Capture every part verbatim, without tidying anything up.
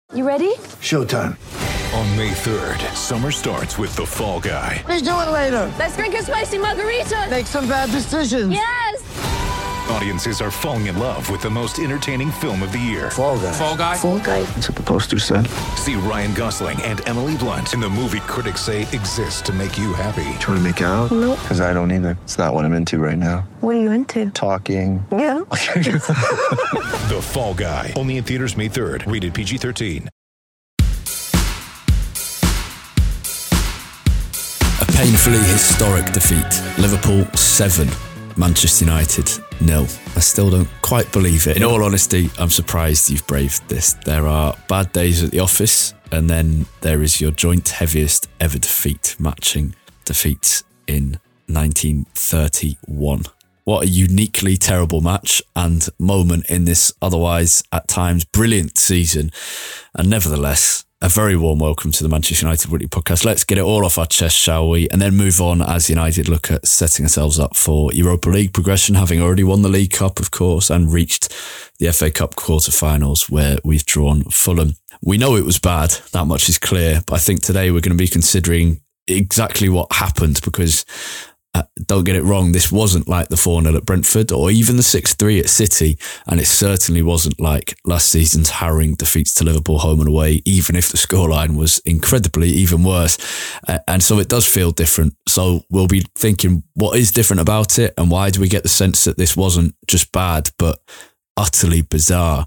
You ready? Showtime. On May third, summer starts with The Fall Guy. Let's do it later. Let's drink a spicy margarita. Make some bad decisions. Yes! Audiences are falling in love with the most entertaining film of the year. Fall Guy. Fall Guy? Fall Guy. That's what the poster said. See Ryan Gosling and Emily Blunt in the movie critics say exists to make you happy. Trying to make it out? Nope. Because I don't either. It's not what I'm into right now. What are you into? Talking. Yeah. The Fall Guy. Only in theaters May third. Rated P G thirteen. A painfully historic defeat. Liverpool seven, Manchester United nil. I still don't quite believe it. In all honesty, I'm surprised you've braved this. There are bad days at the office, and then there is your joint heaviest ever defeat, matching defeats in nineteen thirty-one. What a uniquely terrible match and moment in this otherwise, at times, brilliant season. And nevertheless, a very warm welcome to the Manchester United Weekly Podcast. Let's get it all off our chest, shall we? And then move on as United look at setting ourselves up for Europa League progression, having already won the League Cup, of course, and reached the F A Cup quarterfinals where we've drawn Fulham. We know it was bad, that much is clear, but I think today we're going to be considering exactly what happened because Uh, don't get it wrong, this wasn't like the four nil at Brentford or even the six three at City, and it certainly wasn't like last season's harrowing defeats to Liverpool home and away, even if the scoreline was incredibly even worse. Uh, and so it does feel different. So we'll be thinking, what is different about it, and why do we get the sense that this wasn't just bad, but utterly bizarre?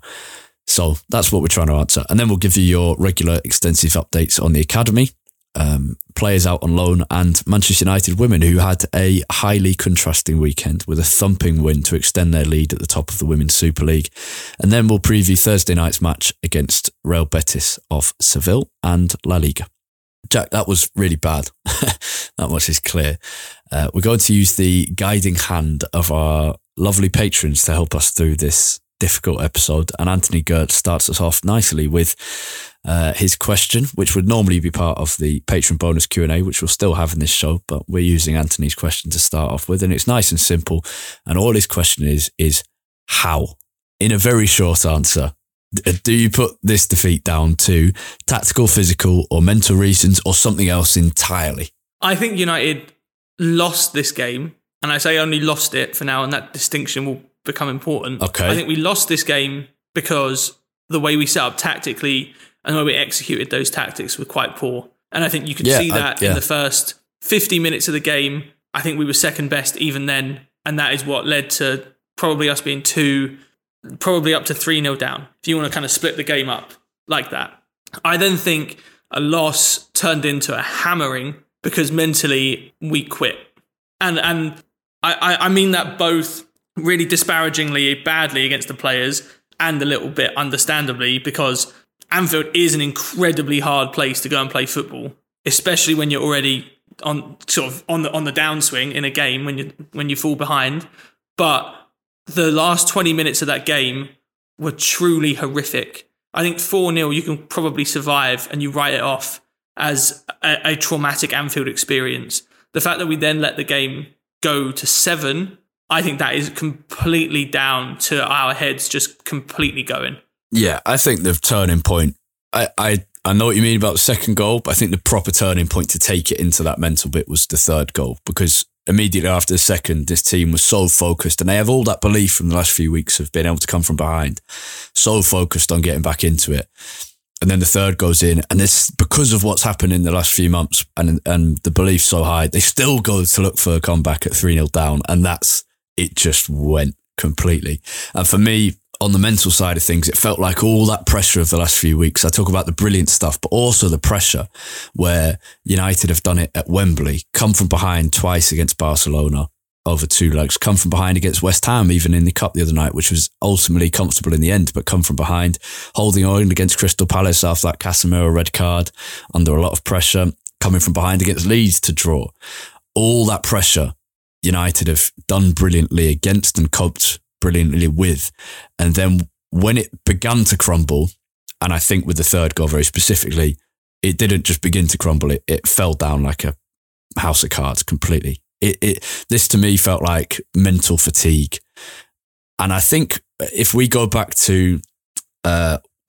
So that's what we're trying to answer. And then we'll give you your regular extensive updates on the academy, Um, players out on loan, and Manchester United women, who had a highly contrasting weekend with a thumping win to extend their lead at the top of the Women's Super League. And then we'll preview Thursday night's match against Real Betis of Seville and La Liga. Jack, that was really bad. That much is clear. Uh, we're going to use the guiding hand of our lovely patrons to help us through this difficult episode. And Anthony Gert starts us off nicely with uh, his question, which would normally be part of the patron bonus Q and A, which we'll still have in this show, but we're using Anthony's question to start off with. And it's nice and simple. And all his question is, is how? In a very short answer, do you put this defeat down to tactical, physical, or mental reasons, or something else entirely? I think United lost this game, and I say only lost it for now, and that distinction will become important. Okay. I think we lost this game because the way we set up tactically and the way we executed those tactics were quite poor. And I think you can yeah, see that I, yeah. in the first fifty minutes of the game. I think we were second best even then, and that is what led to probably us being two, probably up to three nil down, if you want to kind of split the game up like that. I then think a loss turned into a hammering because mentally we quit. And and I, I mean that both really disparagingly badly against the players and a little bit understandably, because Anfield is an incredibly hard place to go and play football, especially when you're already on sort of on the on the downswing in a game when you when you fall behind. But the last twenty minutes of that game were truly horrific. I think four nil you can probably survive and you write it off as a, a traumatic Anfield experience. The fact that we then let the game go to seven, I think that is completely down to our heads just completely going. Yeah, I think the turning point, I, I, I know what you mean about the second goal, but I think the proper turning point to take it into that mental bit was the third goal, because immediately after the second, this team was so focused, and they have all that belief from the last few weeks of being able to come from behind, so focused on getting back into it. And then the third goes in, and this, because of what's happened in the last few months and and the belief so high, they still go to look for a comeback at three nil down, and that's, it just went completely. And for me, on the mental side of things, it felt like all that pressure of the last few weeks. I talk about the brilliant stuff, but also the pressure where United have done it at Wembley, come from behind twice against Barcelona over two legs, come from behind against West Ham, even in the Cup the other night, which was ultimately comfortable in the end, but come from behind, holding on against Crystal Palace after that Casemiro red card, under a lot of pressure, coming from behind against Leeds to draw. All that pressure United have done brilliantly against and coped brilliantly with. And then when it began to crumble, and I think with the third goal very specifically, it didn't just begin to crumble, it, it fell down like a house of cards completely. It, it this to me felt like mental fatigue. And I think if we go back to uh,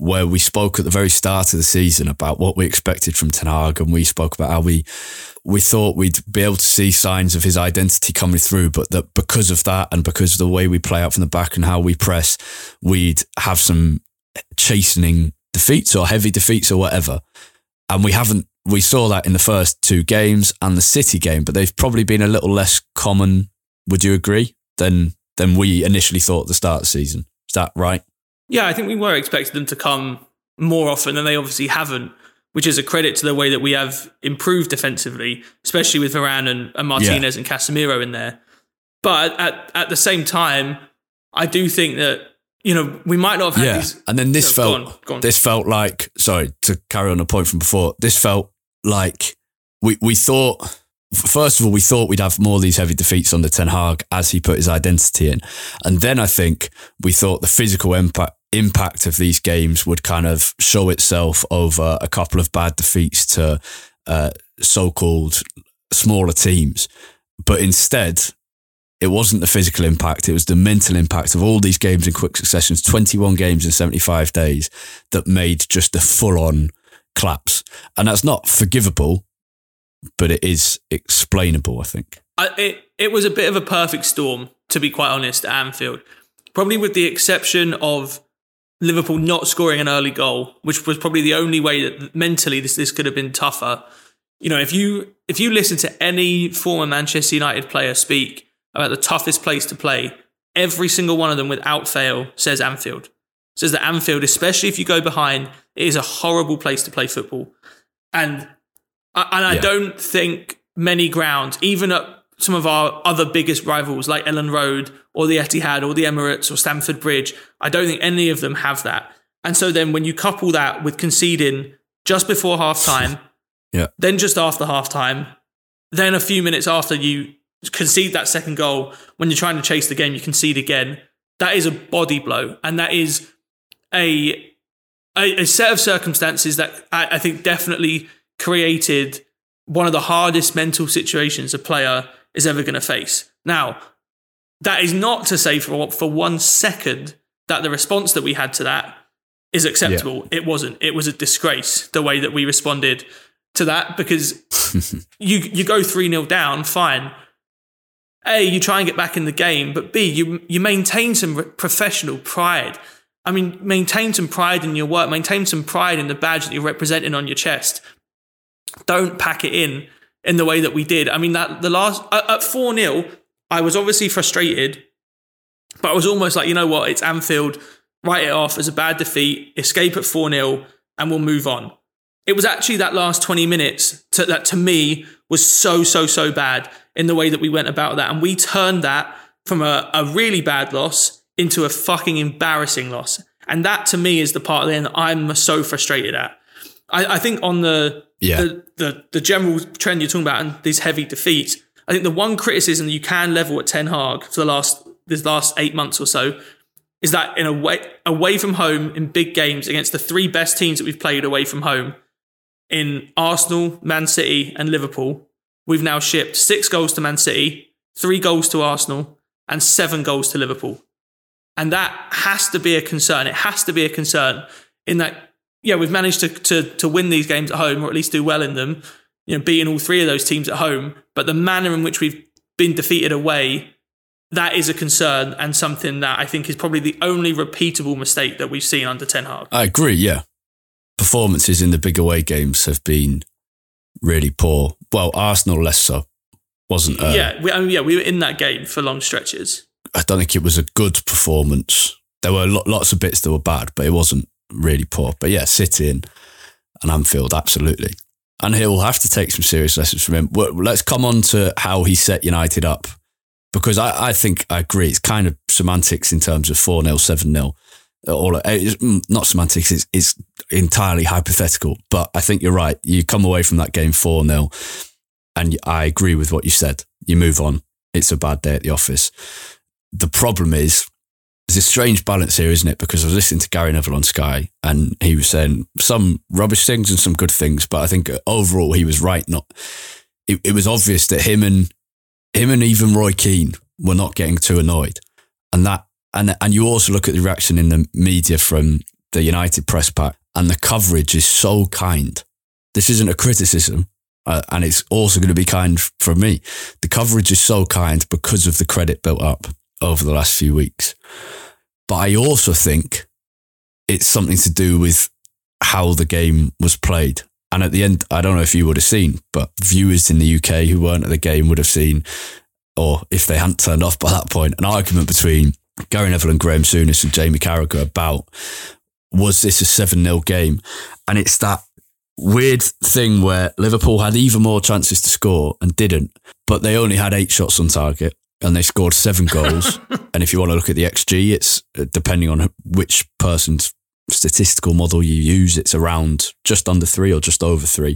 where we spoke at the very start of the season about what we expected from Ten Hag, and we spoke about how we we thought we'd be able to see signs of his identity coming through, but that because of that and because of the way we play out from the back and how we press, we'd have some chastening defeats or heavy defeats or whatever. And we haven't, we saw that in the first two games and the City game, but they've probably been a little less common, would you agree, than than we initially thought at the start of the season. Is that right? Yeah, I think we were expecting them to come more often, and they obviously haven't, which is a credit to the way that we have improved defensively, especially with Varane and, and Martinez yeah. and Casemiro in there. But at, at the same time, I do think that, you know, we might not have had yeah. these... And then this no, felt, go on, go on. this felt like, sorry, to carry on a point from before, this felt like we, we thought... First of all, we thought we'd have more of these heavy defeats under Ten Hag as he put his identity in. And then I think we thought the physical impact impact of these games would kind of show itself over a couple of bad defeats to uh, so-called smaller teams. But instead, it wasn't the physical impact, it was the mental impact of all these games in quick successions, twenty-one games in seventy-five days, that made just a full-on collapse. And that's not forgivable, but it is explainable, I think. I, it, it was a bit of a perfect storm, to be quite honest, at Anfield. Probably with the exception of Liverpool not scoring an early goal, which was probably the only way that mentally this, this could have been tougher. You know, if you if you listen to any former Manchester United player speak about the toughest place to play, every single one of them without fail says Anfield. Says that Anfield, especially if you go behind, it is a horrible place to play football. And And I yeah. don't think many grounds, even at some of our other biggest rivals like Ellen Road or the Etihad or the Emirates or Stamford Bridge, I don't think any of them have that. And so then when you couple that with conceding just before halftime, yeah. then just after halftime, then a few minutes after you concede that second goal, when you're trying to chase the game, you concede again. That is a body blow. And that is a, a, a set of circumstances that I, I think definitely created one of the hardest mental situations a player is ever going to face. Now, that is not to say for, for one second that the response that we had to that is acceptable. Yeah. It wasn't. It was a disgrace, the way that we responded to that, because you you go three nil down, fine. A, you try and get back in the game, but B, you you maintain some professional pride. I mean, maintain some pride in your work, maintain some pride in the badge that you're representing on your chest. Don't pack it in in the way that we did. I mean, that the last at four nil, I was obviously frustrated, but I was almost like, you know what, it's Anfield, write it off as a bad defeat, escape at four nil, and we'll move on. It was actually that last twenty minutes to, that to me was so, so, so bad in the way that we went about that. And we turned that from a, a really bad loss into a fucking embarrassing loss. And that to me is the part then I'm so frustrated at. I, I think on the, yeah. the the the general trend you're talking about and these heavy defeats, I think the one criticism that you can level at Ten Hag for the last this last eight months or so is that in a way, away from home in big games against the three best teams that we've played away from home, in Arsenal, Man City and Liverpool, we've now shipped six goals to Man City, three goals to Arsenal and seven goals to Liverpool. And that has to be a concern. It has to be a concern in that, yeah, we've managed to, to, to win these games at home, or at least do well in them, you know, beating all three of those teams at home. But the manner in which we've been defeated away, that is a concern and something that I think is probably the only repeatable mistake that we've seen under Ten Hag. I agree, yeah. Performances in the big away games have been really poor. Well, Arsenal less so. Wasn't uh, yeah, we, I mean, yeah, we were in that game for long stretches. I don't think it was a good performance. There were lo- lots of bits that were bad, but it wasn't really poor. But yeah, City and, and Anfield, absolutely. And he'll have to take some serious lessons from him. Well, let's come on to how he set United up, because I, I think I agree. It's kind of semantics in terms of four nil, seven nil. All it's not semantics, it's, it's entirely hypothetical. But I think you're right. You come away from that game four nil, and I agree with what you said. You move on. It's a bad day at the office. The problem is, there's a strange balance here, isn't it? Because I was listening to Gary Neville on Sky, and he was saying some rubbish things and some good things, but I think overall he was right. Not it, it was obvious that him and him and even Roy Keane were not getting too annoyed, and that and and you also look at the reaction in the media from the United press pack, and the coverage is so kind. This isn't a criticism, uh, and it's also going to be kind from me. The coverage is so kind because of the credit built up over the last few weeks. But I also think it's something to do with how the game was played. And at the end, I don't know if you would have seen, but viewers in the U K who weren't at the game would have seen, or if they hadn't turned off by that point, an argument between Gary Neville and Graham Souness and Jamie Carragher about, was this a seven nil game? And it's that weird thing where Liverpool had even more chances to score and didn't, but they only had eight shots on target and they scored seven goals. And if you want to look at the X G, it's depending on which person's statistical model you use, it's around just under three or just over three.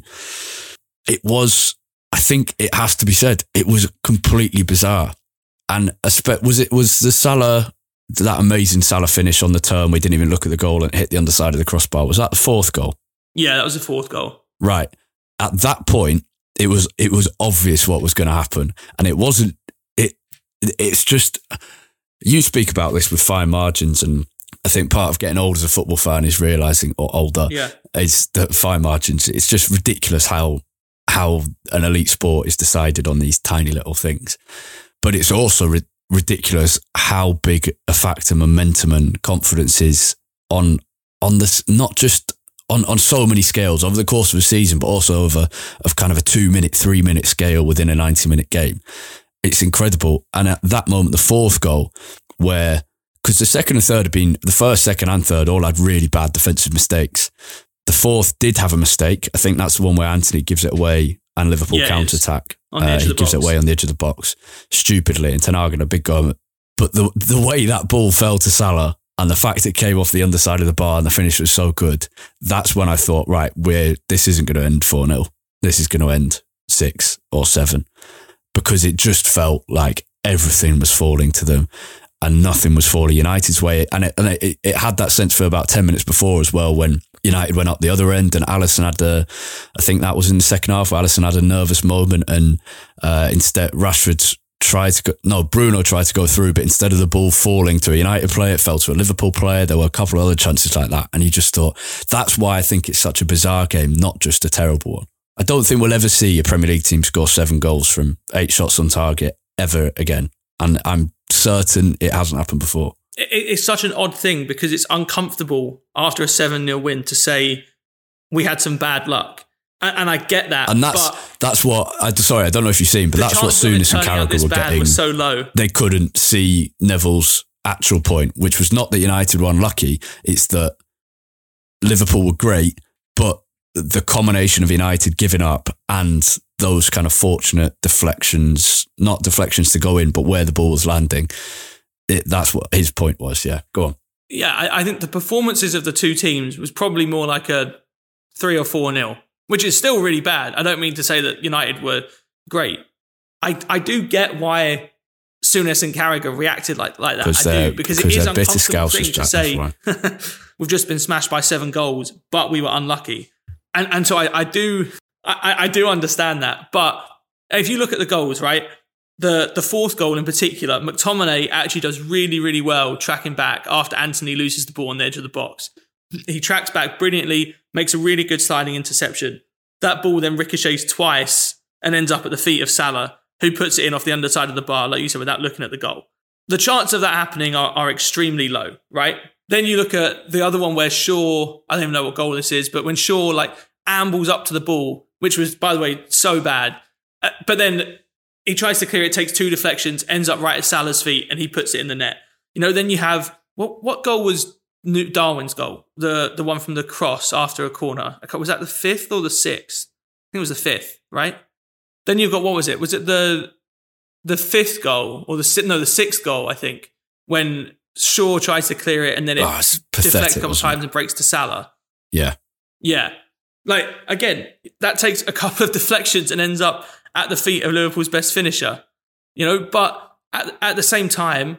It was, I think it has to be said, it was completely bizarre. And I spe- was it was the Salah, that amazing Salah finish on the turn, we didn't even look at the goal and hit the underside of the crossbar. Was that the fourth goal? Yeah, that was the fourth goal. Right. At that point, it was it was obvious what was going to happen. And it wasn't, it. it's just, you speak about this with fine margins, and I think part of getting old as a football fan is realising, or older, yeah. is that fine margins. It's just ridiculous how how an elite sport is decided on these tiny little things. But it's also ri- ridiculous how big a factor momentum and confidence is on on this, not just on, on so many scales over the course of a season, but also over of kind of a two minute, three minute scale within a ninety minute game. It's incredible. And at that moment, the fourth goal, where, because the second and third had been, the first, second and third all had really bad defensive mistakes. The fourth did have a mistake. I think that's the one where Antony gives it away and Liverpool yeah, counter-attack. On the edge uh, of he the gives box. it away on the edge of the box, stupidly, and Ten Hag had a big go. But the the way that ball fell to Salah and the fact it came off the underside of the bar and the finish was so good, that's when I thought, right, we're this isn't going to end four nil. This is going to end six or seven. Because it just felt like everything was falling to them and nothing was falling United's way. And it, and it, it had that sense for about ten minutes before as well, when United went up the other end and Alisson had a, I think that was in the second half, where Alisson had a nervous moment and uh, instead Rashford tried to go, no, Bruno tried to go through, but instead of the ball falling to a United player, it fell to a Liverpool player. There were a couple of other chances like that. And you just thought, that's why I think it's such a bizarre game, not just a terrible one. I don't think we'll ever see a Premier League team score seven goals from eight shots on target ever again. And I'm certain it hasn't happened before. It, it's such an odd thing because it's uncomfortable after a seven nil win to say we had some bad luck. And, and I get that. And that's but that's what, I, sorry, I don't know if you've seen, but that's what Souness and Carragher were getting. Was so low. They couldn't see Neville's actual point, which was not that United were unlucky. It's that Liverpool were great, but the combination of United giving up and those kind of fortunate deflections, not deflections to go in, but where the ball was landing, it, that's what his point was. Yeah, go on. Yeah, I, I think the performances of the two teams was probably more like a three or four nil, which is still really bad. I don't mean to say that United were great. I, I do get why Souness and Carragher reacted like, like that. I do, because it is an uncomfortable thing to say, we've just been smashed by seven goals, but we were unlucky. And and so I, I do I, I do understand that. But if you look at the goals, right, the, the fourth goal in particular, McTominay actually does really, really well tracking back after Antony loses the ball on the edge of the box. He tracks back brilliantly, makes a really good sliding interception. That ball then ricochets twice and ends up at the feet of Salah, who puts it in off the underside of the bar, like you said, without looking at the goal. The chances of that happening are, are extremely low, right? Then you look at the other one where Shaw, I don't even know what goal this is, but when Shaw like ambles up to the ball, which was, by the way, so bad, uh, but then he tries to clear it, takes two deflections, ends up right at Salah's feet, and he puts it in the net. You know, then you have, what what goal was Darwin's goal? The the one from the cross after a corner. Was that the fifth or the sixth? I think it was the fifth, right? Then you've got, what was it? Was it the the fifth goal or the no the sixth goal? I think when Shaw tries to clear it and then it oh, deflects a couple of times and breaks to Salah. Yeah, yeah. Like again, that takes a couple of deflections and ends up at the feet of Liverpool's best finisher. You know, but at at the same time,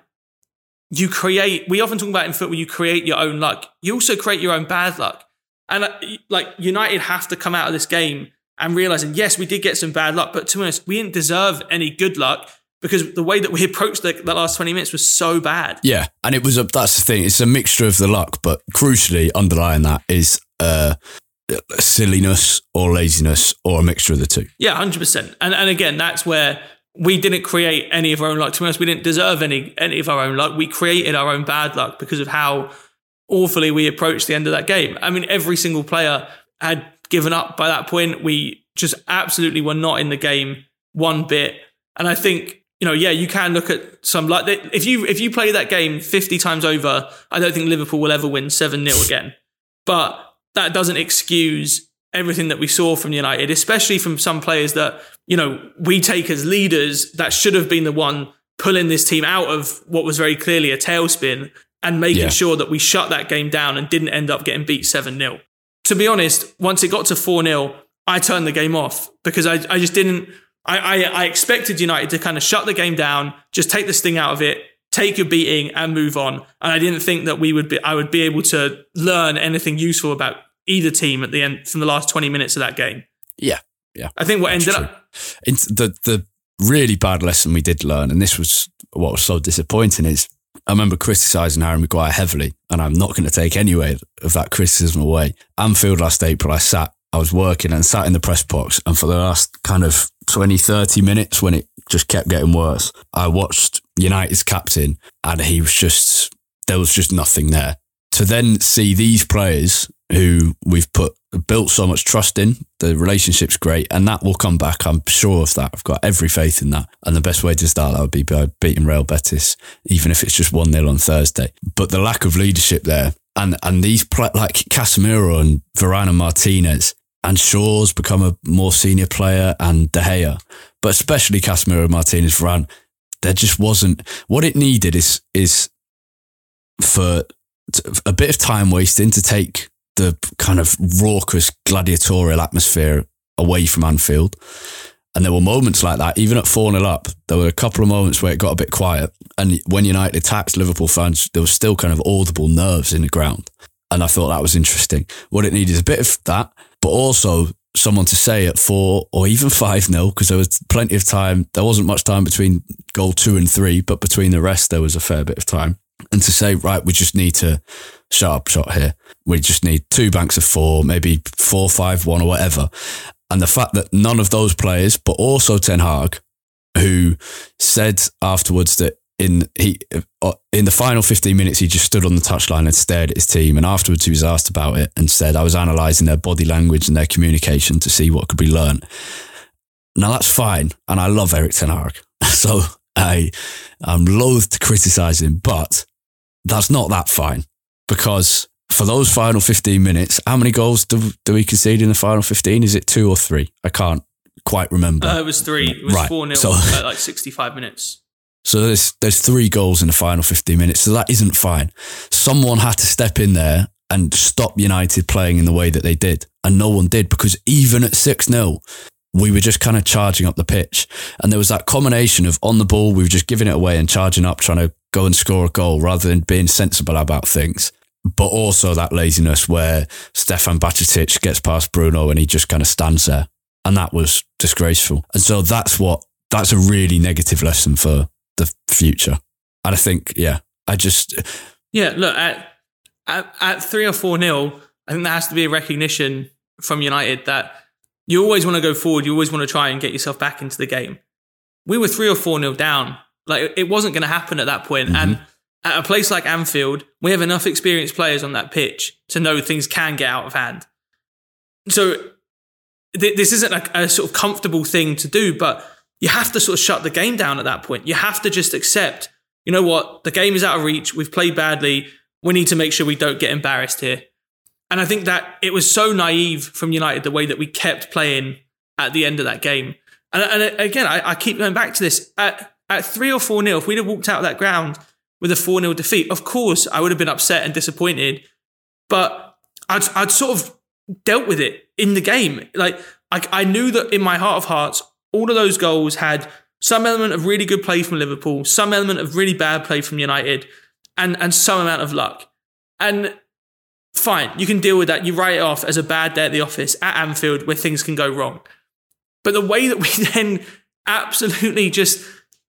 you create. We often talk about in football, you create your own luck. You also create your own bad luck. And uh, like United have to come out of this game and realizing, yes, we did get some bad luck, but to be honest, we didn't deserve any good luck. because the way that we approached the, the last twenty minutes was so bad. Yeah, and it was a, that's the thing. It's a mixture of the luck, but crucially underlying that is uh, silliness or laziness or a mixture of the two. Yeah, one hundred percent. And and again, that's where we didn't create any of our own luck. To be honest, we didn't deserve any any of our own luck. We created our own bad luck because of how awfully we approached the end of that game. I mean, every single player had given up by that point. We just absolutely were not in the game one bit. And I think, you know, yeah, you can look at some luck. If you if you play that game fifty times over, I don't think Liverpool will ever win seven nil again. But that doesn't excuse everything that we saw from United, especially from some players that, you know, we take as leaders that should have been the one pulling this team out of what was very clearly a tailspin and making yeah. sure that we shut that game down and didn't end up getting beat seven nil. To be honest, once it got to four nil, I turned the game off because I, I just didn't, I, I, I expected United to kind of shut the game down, just take the sting out of it, take your beating and move on. And I didn't think that we would be, I would be able to learn anything useful about either team at the end from the last twenty minutes of that game. Yeah. Yeah. I think what That's ended true. up. It's the, the really bad lesson we did learn, and this was what was so disappointing, is I remember criticising Harry Maguire heavily, and I'm not going to take any way of that criticism away. Anfield last April, I sat, I was working and sat in the press box, and for the last kind of twenty, thirty minutes when it just kept getting worse, I watched United's captain, and he was just, there was just nothing there. To then see these players who we've put built so much trust in, the relationship's great, and that will come back. I'm sure of that. I've got every faith in that. And the best way to start that would be by beating Real Betis, even if it's just one nil on Thursday. But the lack of leadership there, and and these pl- like Casemiro and Varane and Martinez, and Shaw's become a more senior player, and De Gea, but especially Casemiro, Martinez, Varane, there just wasn't what it needed. Is is for a bit of time wasting to take the kind of raucous gladiatorial atmosphere away from Anfield. And there were moments like that, even at four nil up, there were a couple of moments where it got a bit quiet. And when United attacked, Liverpool fans, there was still kind of audible nerves in the ground. And I thought that was interesting. What it needed is a bit of that, but also someone to say at four or even five nil, because there was plenty of time. There wasn't much time between goal two and three, but between the rest, there was a fair bit of time. And to say, right, we just need to shut up shot here. We just need two banks of four, maybe four, five, one or whatever. And the fact that none of those players, but also Ten Hag, who said afterwards that in he in the final fifteen minutes, he just stood on the touchline and stared at his team. And afterwards he was asked about it and said, I was analysing their body language and their communication to see what could be learned. Now that's fine. And I love Erik Ten Hag. So I, I'm loath to criticise him, but that's not that fine, because for those final fifteen minutes, how many goals do, do we concede in the final fifteen? Is it two or three? I can't quite remember. Uh, it was three. It was right. four nil so, at like sixty-five minutes. So there's there's three goals in the final fifteen minutes. So that isn't fine. Someone had to step in there and stop United playing in the way that they did. And no one did, because even at six nil, we were just kind of charging up the pitch. And there was that combination of on the ball, we were just giving it away and charging up, trying to go and score a goal rather than being sensible about things. But also that laziness where Stefan Bajcetic gets past Bruno and he just kind of stands there. And that was disgraceful. And so that's what, that's a really negative lesson for the future. And I think, yeah, I just... Yeah, look, at, at, at three or four nil, I think there has to be a recognition from United that you always want to go forward. You always want to try and get yourself back into the game. We were three or four nil down. Like, it wasn't going to happen at that point. Mm-hmm. And at a place like Anfield, we have enough experienced players on that pitch to know things can get out of hand. So th- this isn't a, a sort of comfortable thing to do, but you have to sort of shut the game down at that point. You have to just accept, you know what, the game is out of reach. We've played badly. We need to make sure we don't get embarrassed here. And I think that it was so naive from United, the way that we kept playing at the end of that game. And, and again, I, I keep going back to this. At, at three or four nil, if we'd have walked out of that ground with a four nil defeat, of course, I would have been upset and disappointed. But I'd, I'd sort of dealt with it in the game. Like, I, I knew that in my heart of hearts, all of those goals had some element of really good play from Liverpool, some element of really bad play from United, and, and some amount of luck. And fine, you can deal with that. You write it off as a bad day at the office at Anfield where things can go wrong. But the way that we then absolutely just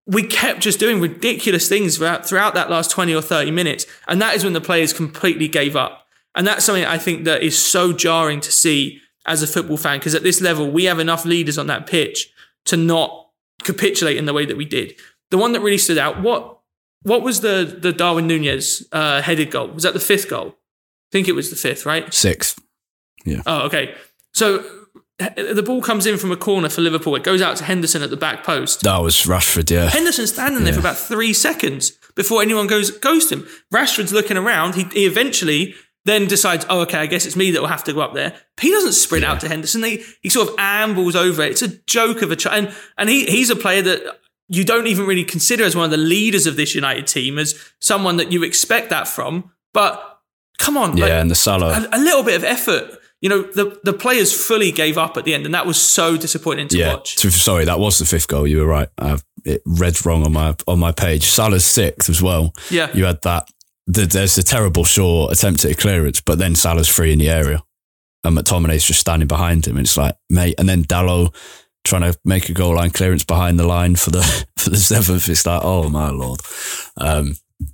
we kept just doing ridiculous things throughout, throughout that last twenty or thirty minutes. And that is when the players completely gave up. And that's something I think that is so jarring to see as a football fan, because at this level, we have enough leaders on that pitch to not capitulate in the way that we did. The one that really stood out, what what was the, the Darwin Nunez uh, headed goal? Was that the fifth goal? I think it was the fifth, right? Sixth. Yeah. Oh, okay. So the ball comes in from a corner for Liverpool. It goes out to Henderson at the back post. That was Rashford, yeah. Henderson's standing there yeah. for about three seconds before anyone goes goes to him. Rashford's looking around. He, he eventually then decides, oh, okay, I guess it's me that will have to go up there. He doesn't sprint yeah. out to Henderson. He, he sort of ambles over it. It's a joke of a child. And, and he, he's a player that you don't even really consider as one of the leaders of this United team, as someone that you expect that from. But come on. Yeah, like, and the Salah. A, a little bit of effort. You know, the, the players fully gave up at the end, and that was so disappointing to yeah. watch. Sorry, that was the fifth goal. You were right. I, it read wrong on my on my page. Salah's sixth as well. Yeah. You had that. The, there's a terrible Shaw attempt at a clearance, but then Salah's free in the area. And McTominay's just standing behind him. And it's like, mate. And then Dalot trying to make a goal line clearance behind the line for the for the seventh. It's like, oh my Lord. Um,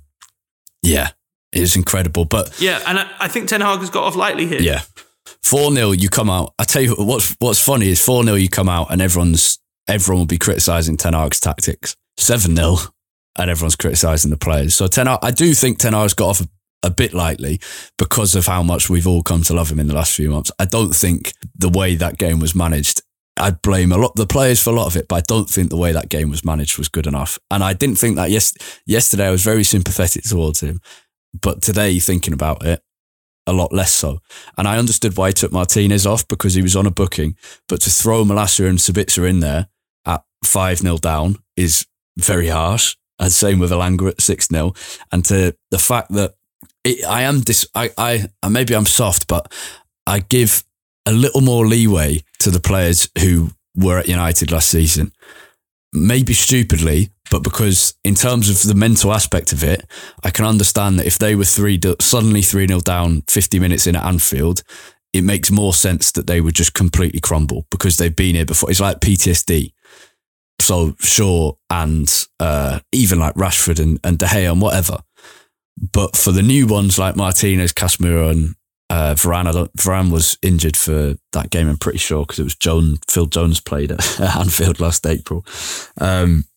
yeah, it was incredible. But yeah, and I, I think Ten Hag has got off lightly here. Yeah. four nil, you come out. I tell you what's what's funny is four nil, you come out and everyone's everyone will be criticising Ten Hag's tactics. seven nil, and everyone's criticising the players. So Ten Hag, I do think Ten Hag's got off a, a bit lightly because of how much we've all come to love him in the last few months. I don't think the way that game was managed, I'd blame a lot the players for a lot of it, but I don't think the way that game was managed was good enough. And I didn't think that yes, yesterday I was very sympathetic towards him, but today, thinking about it, a lot less so. And I understood why he took Martinez off, because he was on a booking, but to throw Malacia and Sabitzer in there at five nil down is very harsh. And same with Elanga at six nil. And to the fact that it, I am, dis, I, I, maybe I'm soft, but I give a little more leeway to the players who were at United last season. Maybe stupidly, but because in terms of the mental aspect of it, I can understand that if they were three suddenly three nil down fifty minutes in at Anfield, it makes more sense that they would just completely crumble because they've been here before. It's like P T S D. So Shaw and uh, even like Rashford and, and De Gea and whatever. But for the new ones like Martinez, Casemiro and uh, Varane, I don't, Varane was injured for that game, I'm pretty sure, because it was Jones, Phil Jones played at, at Anfield last April. Um,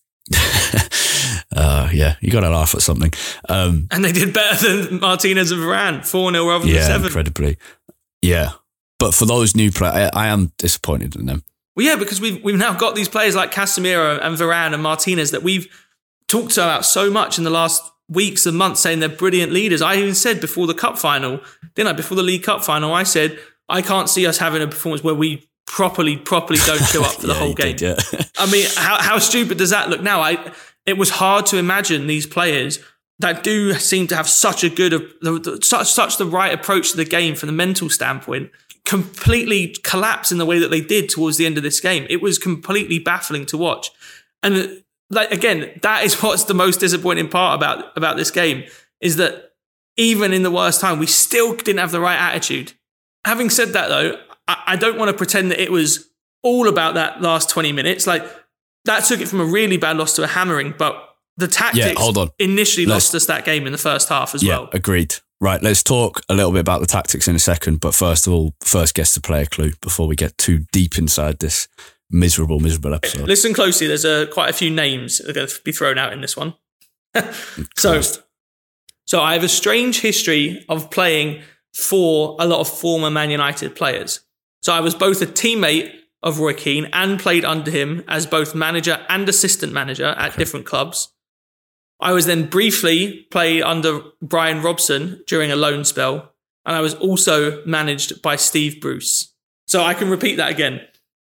uh, yeah, you got to laugh at something. Um, and they did better than Martinez and Varane, four nil rather than yeah, seven. Incredibly. Yeah. But for those new players, I, I am disappointed in them. Well, yeah, because we've we've now got these players like Casemiro and Varane and Martinez that we've talked about so much in the last weeks and months, saying they're brilliant leaders. I even said before the cup final, didn't I? Before the League Cup final, I said I can't see us having a performance where we properly, properly don't show up for the yeah, whole game. Did, yeah. I mean, how how stupid does that look now? I it was hard to imagine these players that do seem to have such a good, such such the right approach to the game from the mental standpoint, completely collapse in the way that they did towards the end of this game. It was completely baffling to watch. And like again, that is what's the most disappointing part about, about this game, is that even in the worst time, we still didn't have the right attitude. Having said that though, I, I don't want to pretend that it was all about that last twenty minutes. Like that took it from a really bad loss to a hammering, but the tactics yeah, hold on. initially Let's, lost us that game in the first half as yeah, well. Agreed. Right, let's talk a little bit about the tactics in a second. But first of all, first guess the player clue before we get too deep inside this miserable, miserable episode. Listen closely. There's a, quite a few names that are going to be thrown out in this one. so, so I have a strange history of playing for a lot of former Man United players. So I was both a teammate of Roy Keane and played under him as both manager and assistant manager at okay. different clubs. I was then briefly played under Brian Robson during a loan spell, and I was also managed by Steve Bruce. So I can repeat that again.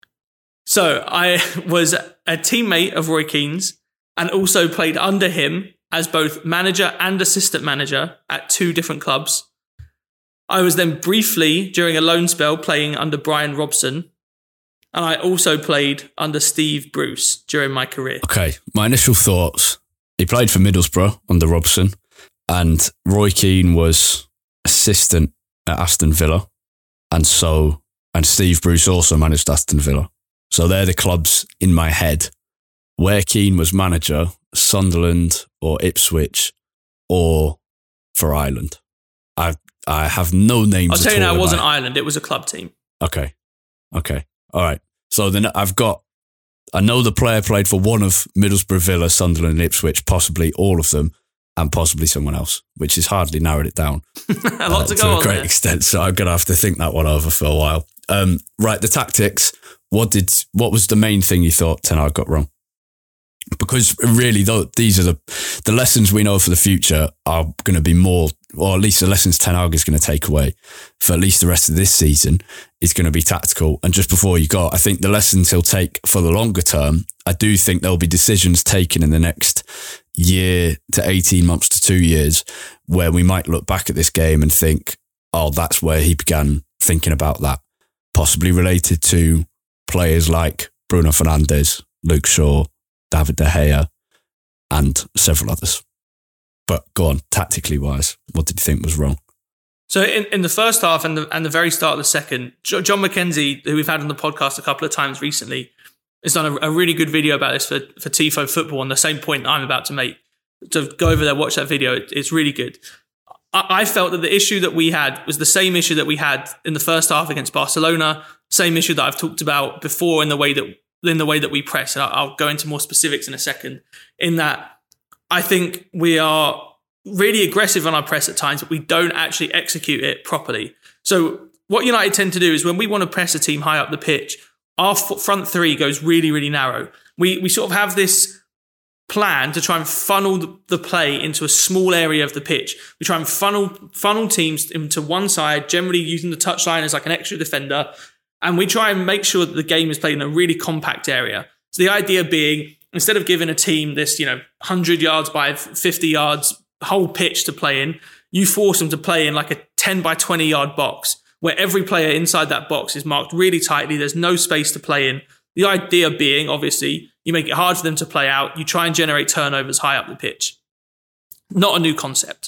So I was a teammate of Roy Keane's and also played under him as both manager and assistant manager at two different clubs. I was then briefly, during a loan spell, playing under Brian Robson, and I also played under Steve Bruce during my career. Okay, my initial thoughts. He played for Middlesbrough under Robson, and Roy Keane was assistant at Aston Villa, and so and Steve Bruce also managed Aston Villa. So they're the clubs in my head where Keane was manager, Sunderland or Ipswich or for Ireland. I I have no names. I'll tell at you now, all it wasn't about- Ireland. It was a club team. Okay. Okay. All right. So then I've got, I know the player played for one of Middlesbrough, Villa, Sunderland and Ipswich, possibly all of them, and possibly someone else, which has hardly narrowed it down. a lot uh, to to go a on great there. extent. So I'm going to have to think that one over for a while. Um, right. The tactics. What did, what was the main thing you thought Ten Hag got wrong? Because really, though, these are the the lessons we know for the future are going to be more, or at least the lessons Ten Hag is going to take away for at least the rest of this season is going to be tactical. And just before you go, I think the lessons he'll take for the longer term, I do think there'll be decisions taken in the next year to eighteen months to two years where we might look back at this game and think, oh, that's where he began thinking about that, possibly related to players like Bruno Fernandes, Luke Shaw, David De Gea, and several others. But go on, tactically wise, what did you think was wrong? So in, in the first half and the, and the very start of the second, Jo- John McKenzie, who we've had on the podcast a couple of times recently, has done a, a really good video about this for, for Tifo Football on the same point I'm about to make. So go over there, watch that video. It, it's really good. I, I felt that the issue that we had was the same issue that we had in the first half against Barcelona, same issue that I've talked about before in the way that in the way that we press. And I'll go into more specifics in a second. In that, I think we are really aggressive on our press at times, but we don't actually execute it properly. So what United tend to do is when we want to press a team high up the pitch, our front three goes really, really narrow. We we sort of have this plan to try and funnel the play into a small area of the pitch. We try and funnel funnel teams into one side, generally using the touchline as like an extra defender. And we try and make sure that the game is played in a really compact area. So the idea being, instead of giving a team this, you know, one hundred yards by fifty yards, whole pitch to play in, you force them to play in like a ten by twenty yard box where every player inside that box is marked really tightly. There's no space to play in. The idea being, obviously, you make it hard for them to play out. You try and generate turnovers high up the pitch. Not a new concept.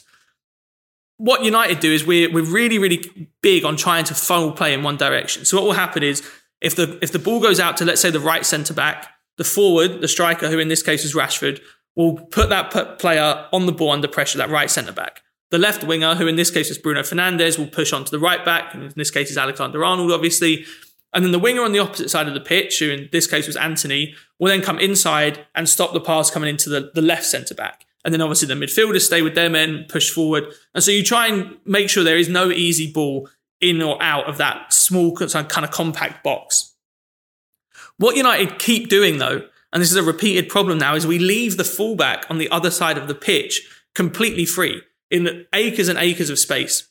What United do is we're, we're really, really big on trying to funnel play in one direction. So what will happen is if the if the ball goes out to, let's say, the right centre-back, the forward, the striker, who in this case is Rashford, will put that put player on the ball under pressure, that right centre-back. The left winger, who in this case is Bruno Fernandes, will push onto the right back, and in this case is Alexander-Arnold, obviously. And then the winger on the opposite side of the pitch, who in this case was Anthony, will then come inside and stop the pass coming into the, the left centre-back. And then obviously the midfielders stay with their men, push forward. And so you try and make sure there is no easy ball in or out of that small kind of compact box. What United keep doing though, and this is a repeated problem now, is we leave the fullback on the other side of the pitch completely free in acres and acres of space.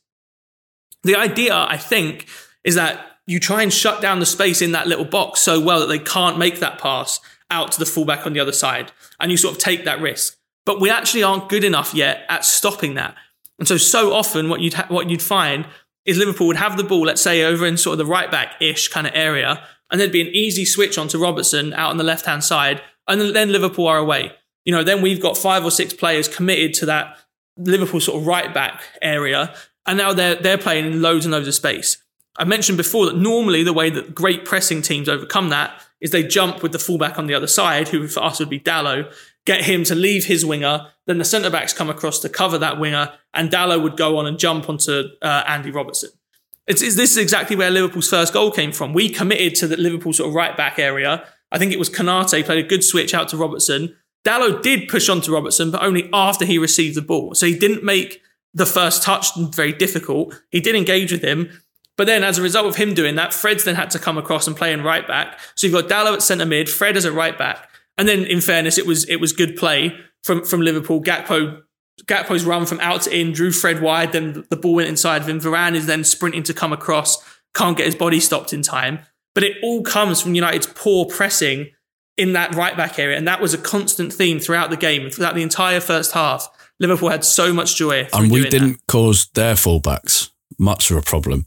The idea, I think, is that you try and shut down the space in that little box so well that they can't make that pass out to the fullback on the other side. And you sort of take that risk. But we actually aren't good enough yet at stopping that. And so, so often what you'd ha- what you'd find is Liverpool would have the ball, let's say, over in sort of the right back-ish kind of area, and there'd be an easy switch onto Robertson out on the left-hand side, and then Liverpool are away. You know, then we've got five or six players committed to that Liverpool sort of right back area, and now they're they're playing in loads and loads of space. I mentioned before that normally the way that great pressing teams overcome that is they jump with the fullback on the other side, who for us would be Dalot, get him to leave his winger, then the centre-backs come across to cover that winger, and Dalot would go on and jump onto uh, Andy Robertson. It's, it's, this is exactly where Liverpool's first goal came from. We committed to the Liverpool sort of right-back area. I think it was Konate played a good switch out to Robertson. Dalot did push on to Robertson, but only after he received the ball. So he didn't make the first touch very difficult. He did engage with him. But then as a result of him doing that, Fred's then had to come across and play in right back. So you've got Dalot at centre mid, Fred as a right back. And then in fairness, it was it was good play from, from Liverpool. Gakpo, Gakpo's run from out to in, drew Fred wide, then the ball went inside of him. Varane is then sprinting to come across, can't get his body stopped in time. But it all comes from United's poor pressing in that right back area. And that was a constant theme throughout the game. Throughout the entire first half, Liverpool had so much joy. And we doing didn't that. cause their fullbacks much of a problem.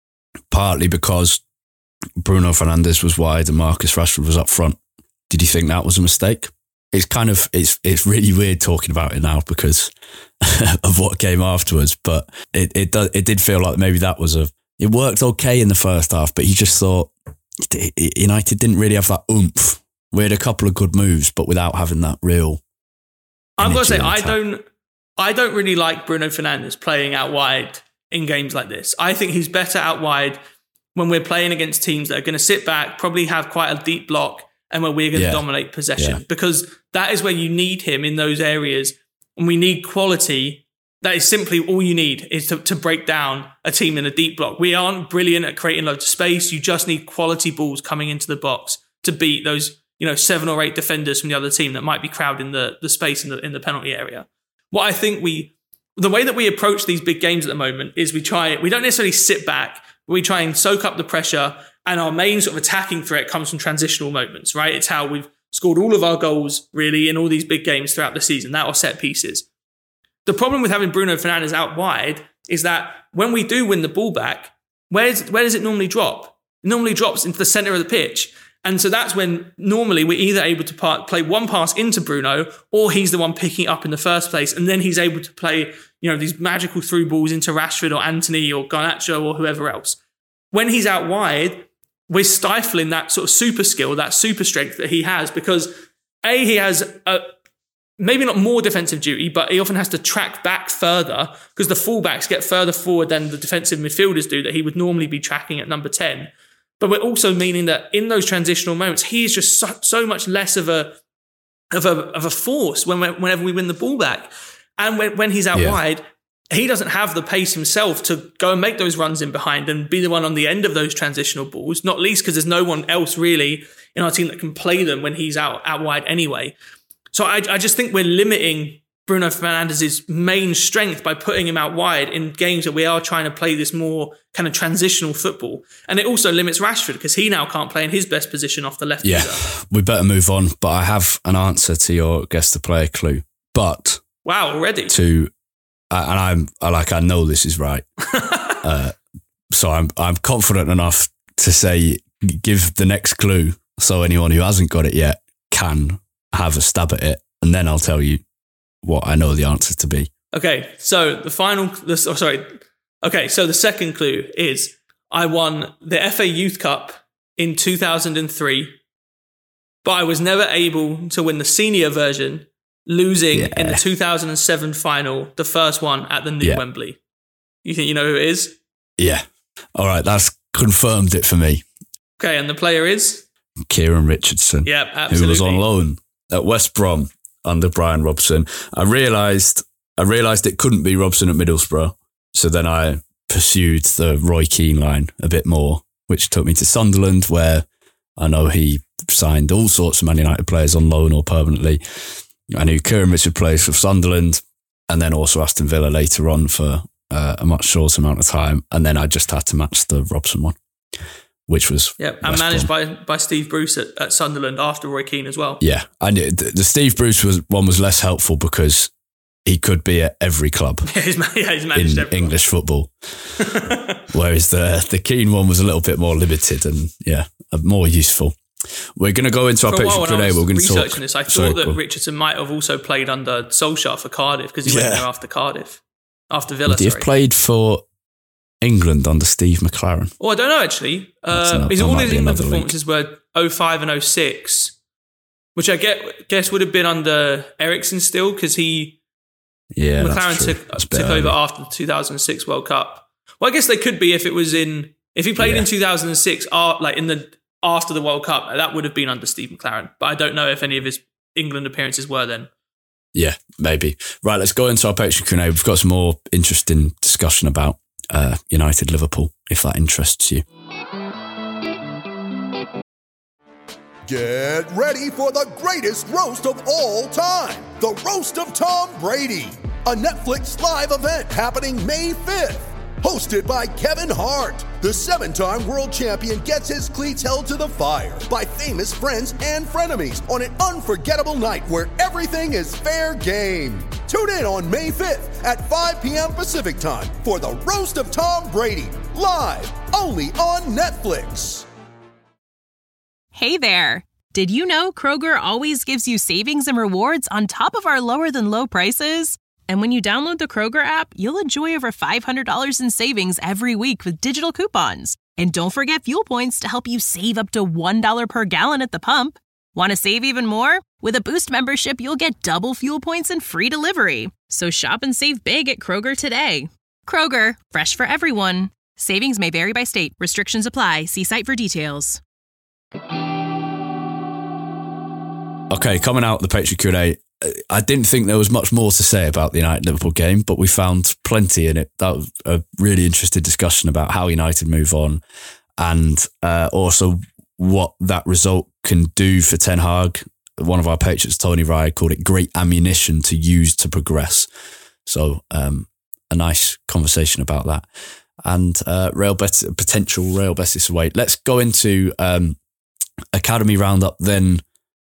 Partly because Bruno Fernandes was wide and Marcus Rashford was up front. Did you think that was a mistake? It's kind of, it's it's really weird talking about it now because of what came afterwards, but it it, do, it did feel like maybe that was a, it worked okay in the first half, but you just thought United didn't really have that oomph We had a couple of good moves, but without having that real. I've got to say, energy on I attack. don't, I don't really like Bruno Fernandes playing out wide in games like this. I think he's better out wide when we're playing against teams that are going to sit back, probably have quite a deep block, and where we're going Yeah. to dominate possession. Yeah. Because that is where you need him in those areas, and we need quality. That is simply all you need is to, to break down a team in a deep block. We aren't brilliant at creating loads of space. You just need quality balls coming into the box to beat those, you know, seven or eight defenders from the other team that might be crowding the, the space in the in the penalty area. What I think we, the way that we approach these big games at the moment is we try, we don't necessarily sit back, we try and soak up the pressure, and our main sort of attacking threat comes from transitional moments, right? It's how we've scored all of our goals really in all these big games throughout the season, that or set pieces. The problem with having Bruno Fernandes out wide is that when we do win the ball back, where's, where does it normally drop? It normally drops into the centre of the pitch. And so that's when normally we're either able to part, play one pass into Bruno, or he's the one picking it up in the first place. And then he's able to play, you know, these magical through balls into Rashford or Antony or Garnacho or whoever else. When he's out wide, we're stifling that sort of super skill, that super strength that he has, because A, he has a, maybe not more defensive duty, but he often has to track back further because the fullbacks get further forward than the defensive midfielders do that he would normally be tracking at number ten. But we're also meaning that in those transitional moments, he is just so, so much less of a of a of a force when whenever we win the ball back. And when, when he's out Yeah. wide, he doesn't have the pace himself to go and make those runs in behind and be the one on the end of those transitional balls, not least because there's no one else really in our team that can play them when he's out, out wide anyway. So I, I just think we're limiting Bruno Fernandes' main strength by putting him out wide in games that we are trying to play this more kind of transitional football. And it also limits Rashford because he now can't play in his best position off the left. Yeah, either. we better move on. But I have an answer to your guess the player clue. But Wow, already? to uh, and I'm I like I know this is right. uh, so I'm I'm confident enough to say give the next clue so anyone who hasn't got it yet can have a stab at it, and then I'll tell you what I know the answer to be. Okay, so the final, the, oh, sorry. Okay, so the second clue is I won the F A Youth Cup in two thousand three, but I was never able to win the senior version, losing Yeah. in the two thousand seven final, the first one at the new Yeah. Wembley. You think you know who it is? Yeah. All right, that's confirmed it for me. Okay, and the player is? Kieran Richardson, Yeah, absolutely. who was on loan at West Brom under Brian Robson. I realised I realised it couldn't be Robson at Middlesbrough, so then I pursued the Roy Keane line a bit more, which took me to Sunderland, where I know he signed all sorts of Man United players on loan or permanently. I knew Kieran Richard plays for Sunderland, and then also Aston Villa later on for uh, a much shorter amount of time, and then I just had to match the Robson one, which was Yeah, and West managed Brom. by, by Steve Bruce at, at Sunderland after Roy Keane as well. Yeah, and it, the the Steve Bruce was, one was less helpful because he could be at every club he's, ma- yeah, he's managed in everyone. English football, whereas the the Keane one was a little bit more limited and yeah, more useful. We're going to go into our For a while picture when I today. was We're going to researching talk. this, I thought Sorry, that go on. Richardson might have also played under Solskjaer for Cardiff because he Yeah. went there after Cardiff, after Villa. Would he have sorry. played for England under Steve McLaren? Oh, I don't know actually. That's Uh, not- his that all might his be England another link. performances were oh five and oh six, which I get guess would have been under Ericsson still because he Yeah, McLaren that's true. took That's a took bit over early. after the two thousand six World Cup. Well, I guess they could be if it was in if he played Yeah. in two thousand six, uh, like in the after the World Cup, that would have been under Steve McLaren. But I don't know if any of his England appearances were then. Yeah, maybe. Right, let's go into our Patreon Q and A. We've got some more interesting discussion about uh, United Liverpool, if that interests you. Get ready for the greatest roast of all time. The Roast of Tom Brady. A Netflix live event happening May fifth. Hosted by Kevin Hart. The seven-time world champion gets his cleats held to the fire by famous friends and frenemies on an unforgettable night where everything is fair game. Tune in on May fifth at five p.m. Pacific time for the Roast of Tom Brady. Live only on Netflix. Hey there! Did you know Kroger always gives you savings and rewards on top of our lower than low prices? And when you download the Kroger app, you'll enjoy over five hundred dollars in savings every week with digital coupons. And don't forget fuel points to help you save up to one dollar per gallon at the pump. Want to save even more? With a Boost membership, you'll get double fuel points and free delivery. So shop and save big at Kroger today. Kroger, fresh for everyone. Savings may vary by state. Restrictions apply. See site for details. Okay, coming out of the Patriot Q and A, I didn't think there was much more to say about the United-Liverpool game, but we found plenty in it. That was a really interesting discussion about how United move on and uh, also what that result can do for Ten Hag. One of our Patriots, Tony Ryan, called it great ammunition to use to progress. So um, a nice conversation about that. And uh, Real Betis, potential Real Betis away. Let's go into um, Academy Roundup, then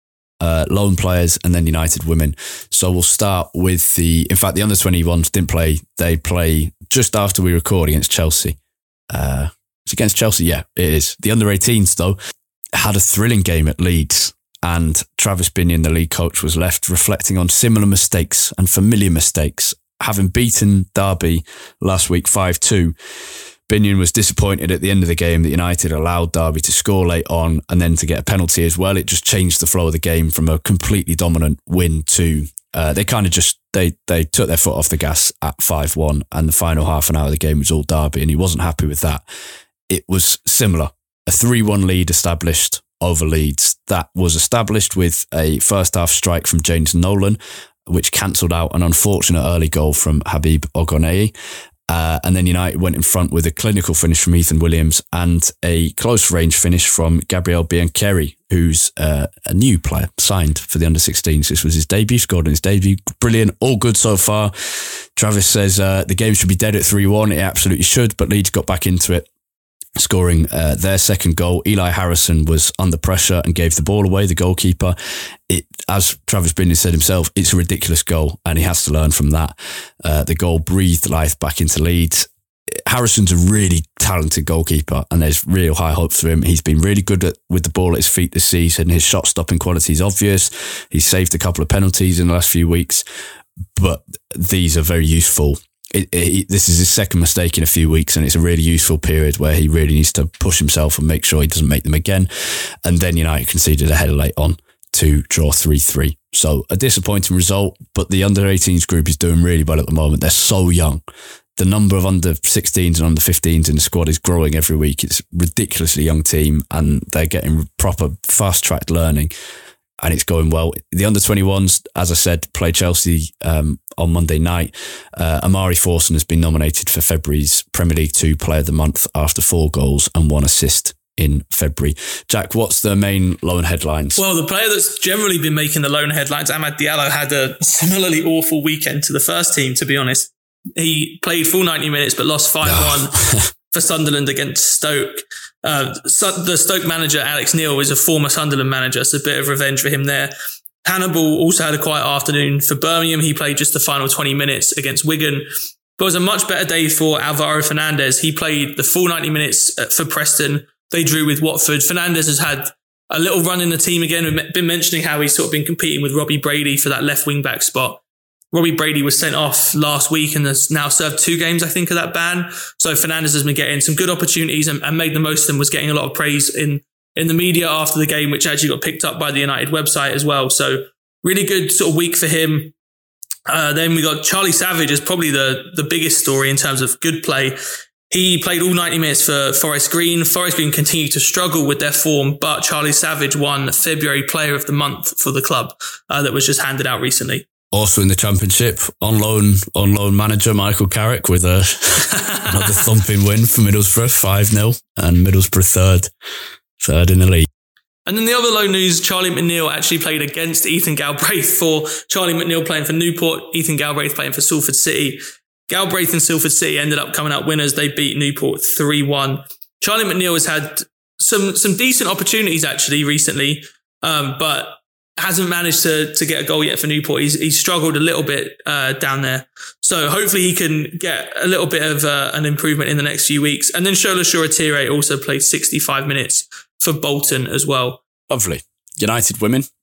Uh, loan players, and then United women. So we'll start with the, in fact, the under twenty-ones didn't play. They play just after we record against Chelsea. Uh, it's against Chelsea, yeah, it is. The under eighteens, though, had a thrilling game at Leeds, and Travis Binion, the league coach, was left reflecting on similar mistakes and familiar mistakes. Having beaten Derby last week five two, Binion was disappointed at the end of the game that United allowed Derby to score late on and then to get a penalty as well. It just changed the flow of the game from a completely dominant win to uh, they kind of just they they took their foot off the gas at five one, and the final half an hour of the game was all Derby, and he wasn't happy with that. It was similar. A three one lead established over Leeds. That was established with a first half strike from James Nolan, which cancelled out an unfortunate early goal from Habib Ogoneye. Uh, and then United went in front with a clinical finish from Ethan Williams and a close range finish from Gabriel Biancheri, who's uh, a new player signed for the under sixteens. This was his debut, scored in his debut. Brilliant, all good so far. Travis says uh, the game should be dead at three one. It absolutely should, but Leeds got back into it, scoring uh, their second goal. Eli Harrison was under pressure and gave the ball away, the goalkeeper. It, as Travis Binion said himself, it's a ridiculous goal and he has to learn from that. Uh, the goal breathed life back into Leeds. Harrison's a really talented goalkeeper and there's real high hopes for him. He's been really good at, with the ball at his feet this season. His shot stopping quality is obvious. He's saved a couple of penalties in the last few weeks, but these are very useful. It, it, this is his second mistake in a few weeks, and it's a really useful period where he really needs to push himself and make sure he doesn't make them again. And then United conceded a header late on to draw three three. So a disappointing result, but the under eighteens group is doing really well at the moment. They're so young. The number of under sixteens and under fifteens in the squad is growing every week. It's a ridiculously young team, and they're getting proper fast-tracked learning. And it's going well. The under twenty-ones, as I said, play Chelsea um, on Monday night. Uh, Amari Forson has been nominated for February's Premier League two Player of the Month after four goals and one assist in February. Jack, what's the main loan headlines? Well, the player that's generally been making the loan headlines, Amad Diallo, had a similarly awful weekend to the first team, to be honest. He played full ninety minutes but lost five one for Sunderland against Stoke. Uh, the Stoke manager, Alex Neil, is a former Sunderland manager, so a bit of revenge for him there. Hannibal also had a quiet afternoon for Birmingham. He played just the final twenty minutes against Wigan. But it was a much better day for Alvaro Fernandez. He played the full ninety minutes for Preston. They drew with Watford. Fernandez has had a little run in the team again. We've been mentioning how he's sort of been competing with Robbie Brady for that left wing back spot. Robbie Brady was sent off last week and has now served two games, I think, of that ban. So Fernandez has been getting some good opportunities and, and made the most of them, was getting a lot of praise in, in the media after the game, which actually got picked up by the United website as well. So really good sort of week for him. Uh, then we got Charlie Savage as probably the, the biggest story in terms of good play. He played all ninety minutes for Forest Green. Forest Green continued to struggle with their form, but Charlie Savage won February Player of the Month for the club uh, that was just handed out recently. Also in the Championship, on loan on loan manager Michael Carrick with a, another thumping win for Middlesbrough, five nil, and Middlesbrough third, third in the league. And then the other loan news, Charlie McNeil actually played against Ethan Galbraith for Charlie McNeil playing for Newport, Ethan Galbraith playing for Salford City. Galbraith and Salford City ended up coming out winners. They beat Newport three one. Charlie McNeil has had some some decent opportunities actually recently, um, but hasn't managed to to get a goal yet for Newport. He's he's struggled a little bit uh, down there. So hopefully he can get a little bit of uh, an improvement in the next few weeks. And then Shola Shoretire also played sixty-five minutes for Bolton as well. Lovely. United women,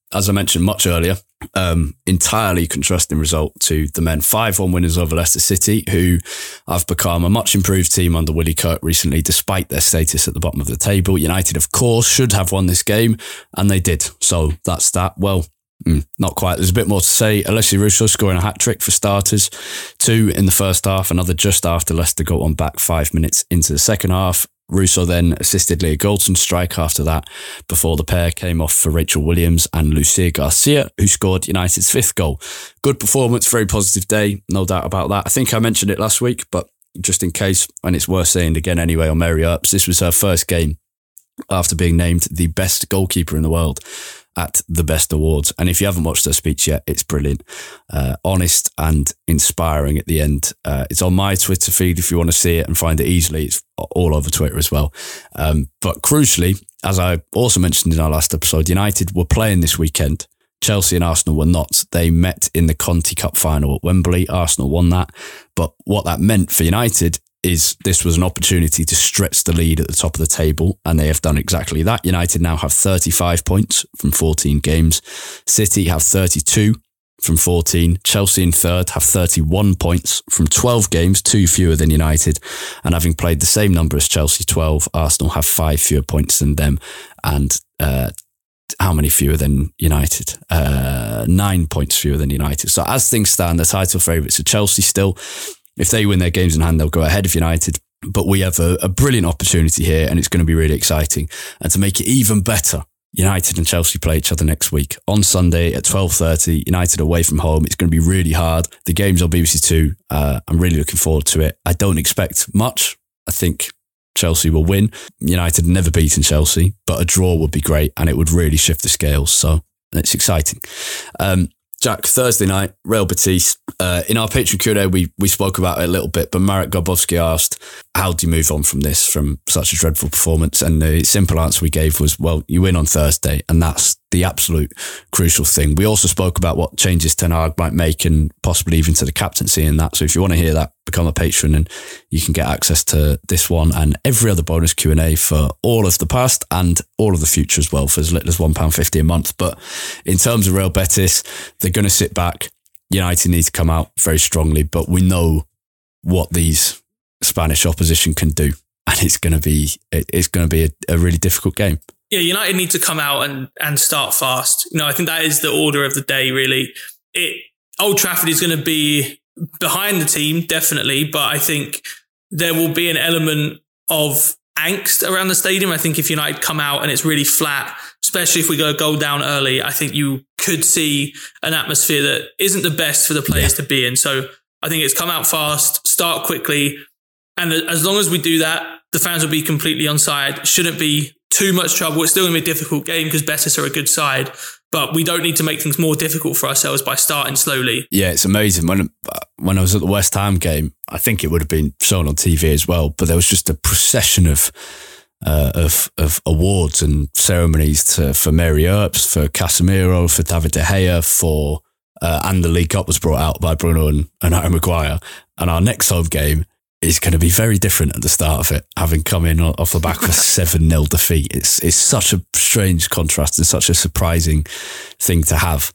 as I mentioned much earlier, um, entirely contrasting result to the men. five one winners over Leicester City, who have become a much improved team under Willie Kirk recently, despite their status at the bottom of the table. United, of course, should have won this game, and they did. So that's that. Well, Mm, not quite. There's a bit more to say. Alessio Russo scoring a hat-trick for starters. Two in the first half, another just after Leicester got one back five minutes into the second half. Russo then assisted Leah Goldson's strike after that, before the pair came off for Rachel Williams and Lucia Garcia, who scored United's fifth goal. Good performance, very positive day, no doubt about that. I think I mentioned it last week, but just in case, and it's worth saying again anyway on Mary Earps, this was her first game after being named the best goalkeeper in the world at the Best Awards. And if you haven't watched her speech yet, it's brilliant. Uh, honest and inspiring at the end. Uh, it's on my Twitter feed if you want to see it and find it easily. It's all over Twitter as well. Um, but crucially, as I also mentioned in our last episode, United were playing this weekend. Chelsea and Arsenal were not. They met in the Conti Cup final at Wembley. Arsenal won that. But what that meant for United is this was an opportunity to stretch the lead at the top of the table, and they have done exactly that. United now have thirty-five points from fourteen games. City have thirty-two from fourteen. Chelsea in third have thirty-one points from twelve games, two fewer than United. And having played the same number as Chelsea, twelve, Arsenal have five fewer points than them. And uh, how many fewer than United? Uh, nine points fewer than United. So as things stand, the title favourites are Chelsea still. If they win their games in hand, they'll go ahead of United. But we have a, a brilliant opportunity here, and it's going to be really exciting. And to make it even better, United and Chelsea play each other next week on Sunday at twelve thirty. United away from home. It's going to be really hard. The game's on B B C Two. Uh, I'm really looking forward to it. I don't expect much. I think Chelsea will win. United have never beaten Chelsea, but a draw would be great, and it would really shift the scales. So it's exciting. Um, Jack, Thursday night, Real Betis. Uh, in our Patreon Q and A, we, we spoke about it a little bit, but Marek Garbowski asked, how do you move on from this, from such a dreadful performance? And the simple answer we gave was, well, you win on Thursday, and that's the absolute crucial thing. We also spoke about what changes Ten Hag might make, and possibly even to the captaincy and that. So if you want to hear that, become a patron and you can get access to this one and every other bonus Q and A for all of the past and all of the future as well, for as little as one pound fifty a month. But in terms of Real Betis, they're going to sit back. United need to come out very strongly, but we know what these Spanish opposition can do, and it's going to be it's going to be a, a really difficult game. Yeah, United need to come out and, and start fast. You know, I think that is the order of the day, really. It Old Trafford is going to be behind the team, definitely, but I think there will be an element of angst around the stadium. I think if United come out and it's really flat, especially if we go goal down early, I think you could see an atmosphere that isn't the best for the players yeah. to be in. So I think it's come out fast, start quickly, and as long as we do that, the fans will be completely on side. Shouldn't be too much trouble. It's still going to be a difficult game because Betis are a good side, but we don't need to make things more difficult for ourselves by starting slowly. Yeah, it's amazing. When when I was at the West Ham game, I think it would have been shown on T V as well, but there was just a procession of uh, of of awards and ceremonies to, for Mary Earps, for Casemiro, for David De Gea, for uh, and the League Cup was brought out by Bruno and, and Harry Maguire. And our next home game is going to be very different at the start of it, having come in off the back of a seven nil defeat. It's it's such a strange contrast and such a surprising thing to have.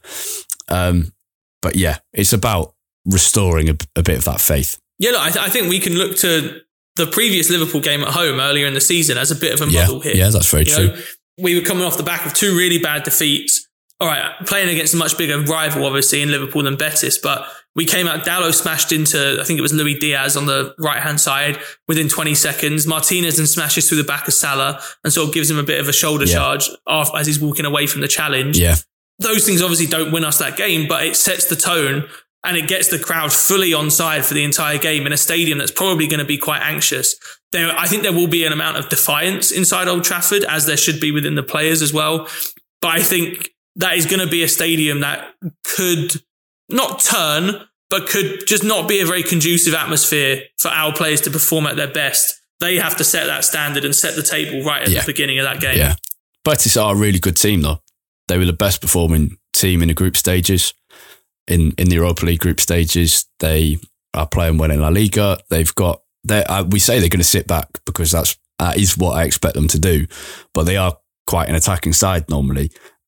Um, but yeah, it's about restoring a, a bit of that faith. Yeah, look, I, th- I think we can look to the previous Liverpool game at home earlier in the season as a bit of a model yeah, here. Yeah, that's very you true. know, we were coming off the back of two really bad defeats. All right, playing against a much bigger rival, obviously, in Liverpool than Betis, but we came out, Dalot smashed into, I think it was Luis Diaz on the right-hand side within twenty seconds. Martinez then smashes through the back of Salah and sort of gives him a bit of a shoulder yeah. charge off as he's walking away from the challenge. Yeah. Those things obviously don't win us that game, but it sets the tone and it gets the crowd fully on side for the entire game in a stadium that's probably going to be quite anxious. There, I think there will be an amount of defiance inside Old Trafford, as there should be within the players as well. But I think that is going to be a stadium that could not turn, but could just not be a very conducive atmosphere for our players to perform at their best. They have to set that standard and set the table right at yeah. the beginning of that game. Yeah, Betis are a really good team, though. They were the best performing team in the group stages. In, in the Europa League group stages, they are playing well in La Liga. They've got, uh, we say they're going to sit back because that's that is what I expect them to do, but they are quite an attacking side normally.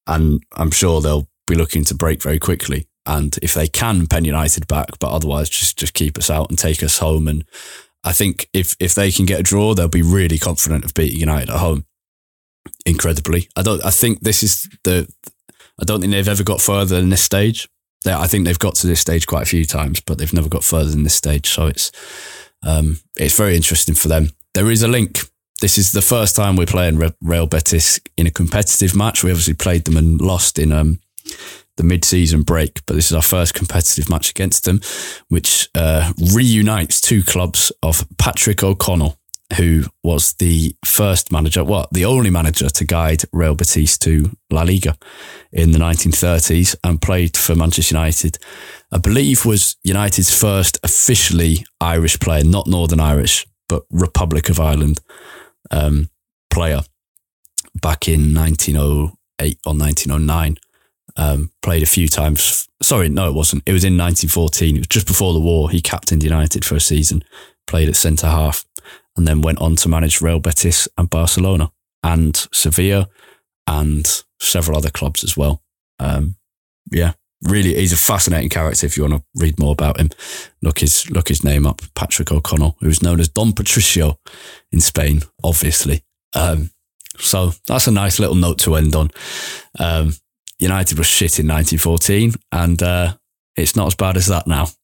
and I'm sure they'll be looking to break very quickly. And if they can pen United back, but otherwise just, just keep us out and take us home. And I think if, if they can get a draw, they'll be really confident of beating United at home. Incredibly. I don't, I think this is the, I don't think they've ever got further than this stage. They, I think they've got to this stage quite a few times, but they've never got further than this stage. So it's, um, it's very interesting for them. There is a link. This is the first time we're playing Real Betis in a competitive match. We obviously played them and lost in, um, the mid-season break, but this is our first competitive match against them, which uh, reunites two clubs of Patrick O'Connell, who was the first manager, well, the only manager to guide Real Betis to La Liga in the nineteen thirties and played for Manchester United. I believe was United's first officially Irish player, not Northern Irish, but Republic of Ireland um, player back in nineteen oh eight or nineteen oh nine. Um, played a few times. Sorry, no, it wasn't. It was in nineteen fourteen. It was just before the war. He captained United for a season, played at centre half, and then went on to manage Real Betis and Barcelona and Sevilla and several other clubs as well. Um, yeah, really, he's a fascinating character. If you want to read more about him, look his look his name up. Patrick O'Connell, who was known as Don Patricio in Spain, obviously. Um, so that's a nice little note to end on. Um, United was shit in nineteen fourteen, and uh, it's not as bad as that now.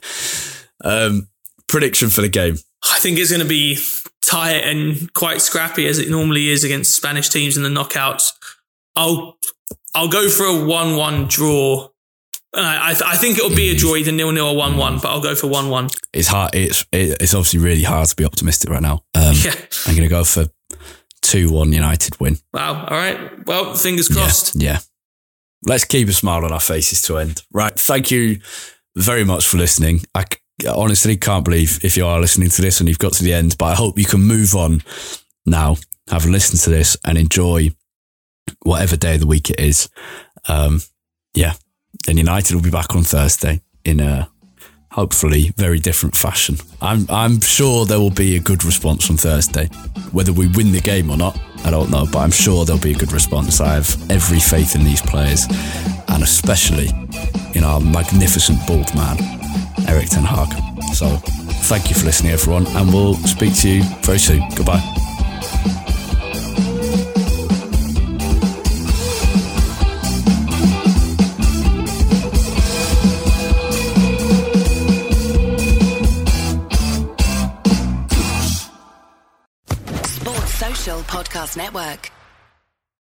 um, prediction for the game? I think it's going to be tight and quite scrappy as it normally is against Spanish teams in the knockouts. I'll I'll go for a one one draw. I I, I think it'll be a draw, either nil nil or one one, but I'll go for one one. It's hard. It's it's obviously really hard to be optimistic right now. Um, yeah. I'm going to go for two one United win. Wow. All right. Well, fingers crossed. Yeah. yeah. Let's keep a smile on our faces to end. Right. Thank you very much for listening. I honestly can't believe if you are listening to this and you've got to the end, but I hope you can move on now, have a listen to this and enjoy whatever day of the week it is. Um, yeah. And United will be back on Thursday in a hopefully very different fashion. I'm I'm sure there will be a good response on Thursday. Whether we win the game or not, I don't know, but I'm sure there'll be a good response. I have every faith in these players, and especially in our magnificent bald man, Erik ten Hag. So thank you for listening, everyone, and we'll speak to you very soon. Goodbye. Podcast Network.